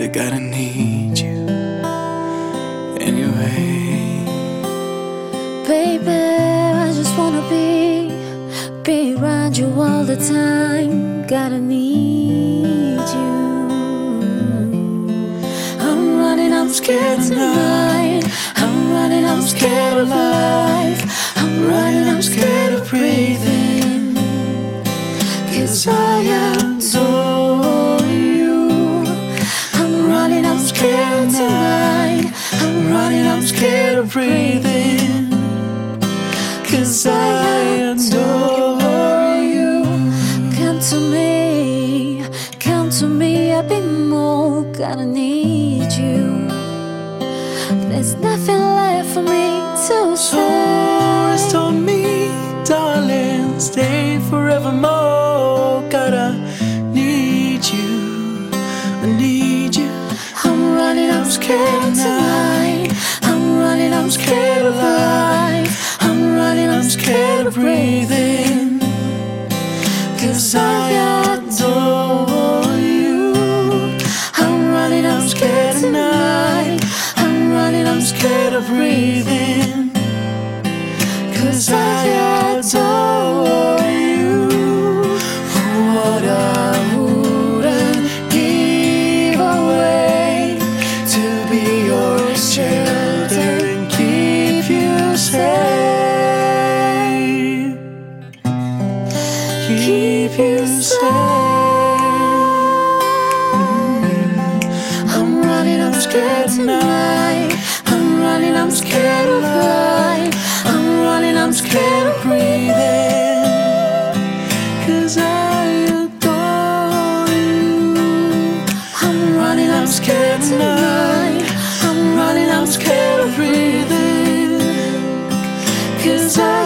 I gotta need you anyway. Baby, I just wanna be around you all the time. Gotta need you. I'm running, I'm scared tonight. I'm running, I'm scared of life. I'm running, I'm scared of breathing. 'Cause I adore you. I'm running, I'm scared tonight. I'm running, I'm scared of breathing. 'Cause I adore you. Come to me, I'll be more. Gotta need you. There's nothing left for me to So say. rest on me, darling, stay forevermore. Gotta need you, I need you. I'm running, I'm scared tonight. I'm running, I'm scared of life. I'm running, I'm scared of breathing. 'Cause I adore you. I'm running, I'm scared tonight. I'm running, I'm scared of breathing. 'Cause I adore you. What I wouldn't give away to be your shelter and keep you safe. Keep you safe. I'm running, I'm scared tonight. I'm running, I'm scared of life. I'm running, I'm scared of breathing. 'Cause I adore you. I'm running, I'm scared tonight. I'm running, I'm scared of breathing. 'Cause I